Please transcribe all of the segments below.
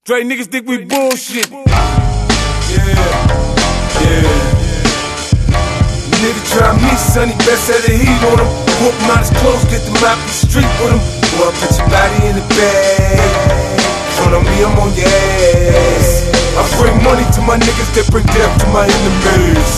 Dre niggas think we bullshit. Nigga try me, sonny, best set the heat on him. Whoop him out his clothes, get them out the street with him. Boy, put your body in the bag. Front on me, I'm on your ass. I bring money to my niggas that bring death to my enemies.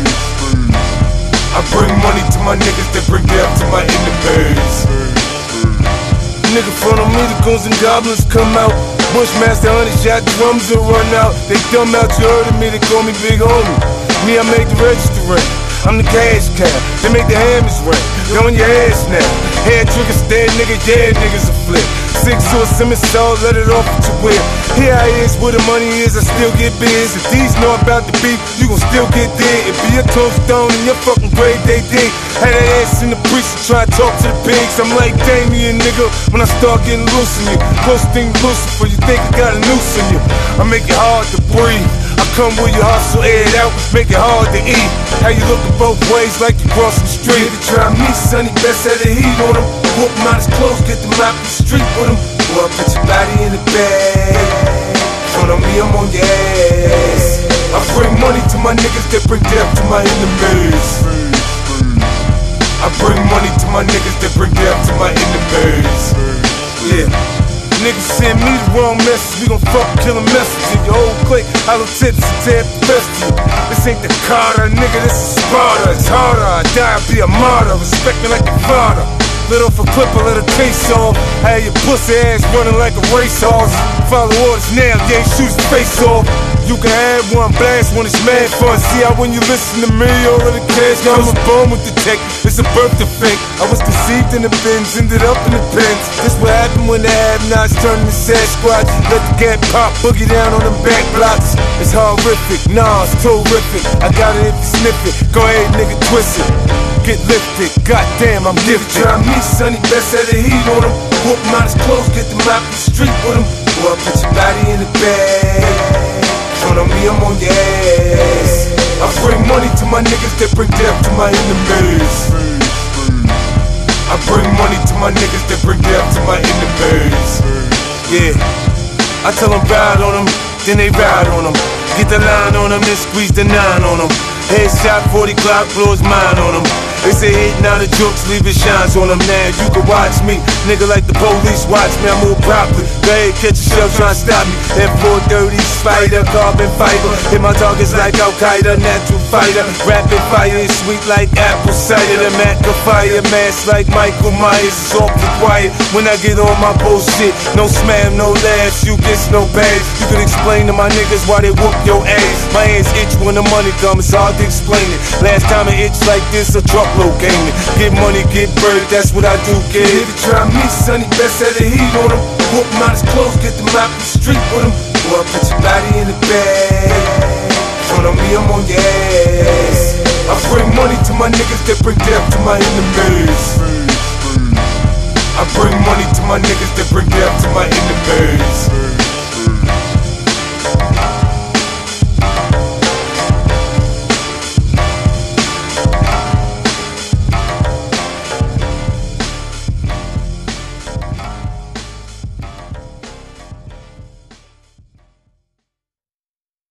I bring money to my niggas that bring death to my enemies. Nigga front on me, the goons and goblins come out. Bushmaster 100-shot drums will run out. They dumb out, you heard of me, they call me Big Homie. Me, I make the register ring. I'm the cash cow, they make the hammers ring. They on your ass now. Head trigger stand, nigga, yeah, niggas a flip. 6 or Simmons salt, let it off with your whip. Here I is, where the money is, I still get biz. If these know about the beef, you gon' still get dead. If be a tombstone in your fucking grave, they dig. Had that ass in the preacher, try to talk to the pigs. I'm like Damien, nigga, when I start getting loose in you. Close thing Lucifer, you think I got a noose in you. I make it hard to breathe. I come with your hustle, air it out, make it hard to eat. How you looking both ways like you crossing the street? Nigga try me, sonny, best set the heat on him. Whoop him out his clothes, get them out the street with him. Boy, put your body in the bag. Front on me, I'm on your ass. I bring money to my niggas that bring death to my enemies. I bring money to my niggas that bring death to my enemies. Yeah. Niggas send me the wrong message, we gon' fuck kill a message in your old clique. Hollow tips and tear the festival. This ain't the Carter, nigga, this is Sparta. It's harder, I die, be a martyr. Respect me like your father. Lit off a clipper, let a case off. Had your pussy ass running like a racehorse. Follow orders now, yeah, shoot his face off. You can have one blast when it's mad fun. See how when you listen to me, all of the cash comes born with the tech. It's a birth defect. I was deceived in the bins, ended up in the pens. This what happened when the have-nots turn into Sasquatch. Let the cat pop, boogie down on them back blocks. It's horrific, nah, it's terrific. I got it if you sniff it. Go ahead, nigga, twist it. Get lifted, goddamn, I'm gifted. Try me, sonny, best set the heat on him. Whoop him out his clothes, get them out the street with him. Boy, put your body in the bag. Front on me, I'm on your ass. I bring money to my niggas that bring death to my enemies. I bring money to my niggas that bring death to my enemies. Yeah, I tell them ride on them, then they ride on them. Get the line on them, then squeeze the 9 on them. Headshot 40 Glock, blow his mind on them. They say hitting out the jokes, leave it shines on them. Now you can watch me, nigga, like the police watch me. I move properly, go ahead, catch yourself trying to stop me. That 430 spider, carbon fiber. Hit my targets like Al-Qaeda, natural fighter. Rapid fire is sweet like apple cider. The Mac of fire, mask like Michael Myers. It's off the quiet when I get on my bullshit. No spam, no laughs, you get no bags. You can explain to my niggas why they whoop your ass. My hands itch when the money comes, it's hard to explain it. Last time it itched like this, a truckload gaming. Get money, get bird, that's what I do, kid. Nigga try me, sonny, best set the heat on him. Whoop him out his clothes, get them out the street with him. Boy, put your body in the bag. Front on me, I'm on your ass. I bring money to my niggas that bring death to my enemies. I bring money to my niggas that bring death to my enemies.